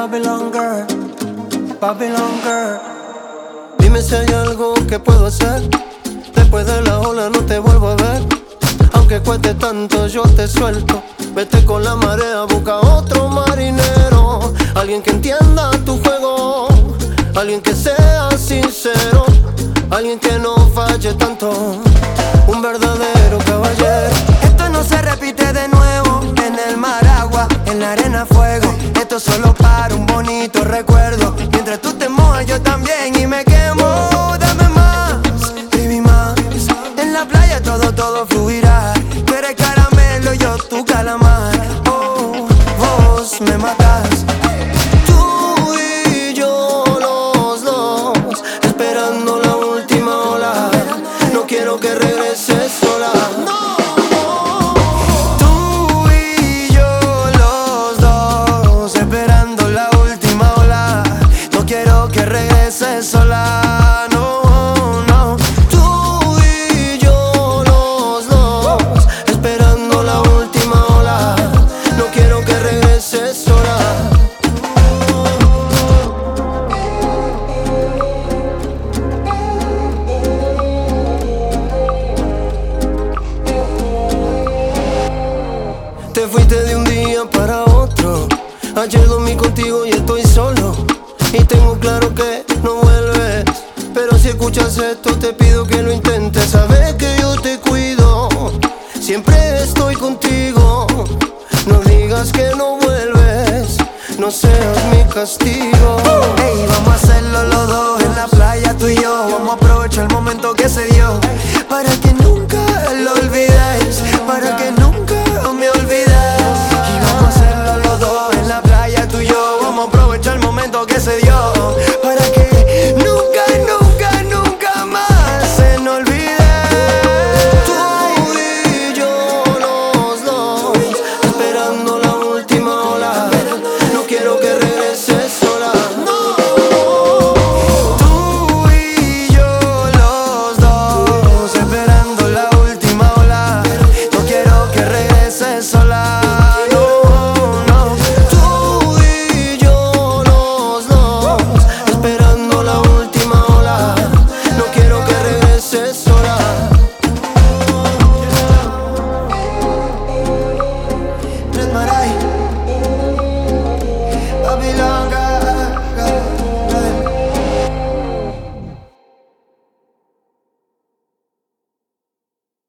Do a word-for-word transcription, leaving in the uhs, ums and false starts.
Babylon Girl, Babylon Girl. Dime si hay algo que puedo hacer. Después de la ola no te vuelvo a ver. Aunque cueste tanto yo te suelto. Vete con la marea, busca otro marinero. Alguien que entienda tu juego, alguien que sea sincero, alguien que no falle tanto, un verdadero caballero. Esto no se repite de nuevo. En el mar agua, en la arena fuego. Esto solo para un bonito recuerdo. Mientras tú te mojas yo también y me quemo. Dame más, baby, más. En la playa todo, todo fluirá. Tú eres caramelo, yo tu calamar. Oh, vos me matas. Tú y yo los dos, esperando la última ola. No quiero que regreses sola. Tú y yo los dos, esperando la última ola. No quiero que regreses sola, no, no. Tú y yo los dos, esperando la última ola. No quiero que regreses sola. Te fuiste de un día para otro. Ayer dormí contigo y estoy solo. Y tengo claro que no vuelves. Pero si escuchas esto te pido que lo intentes. Sabes que yo te cuido, siempre estoy contigo. No digas que no vuelves, no seas mi castigo.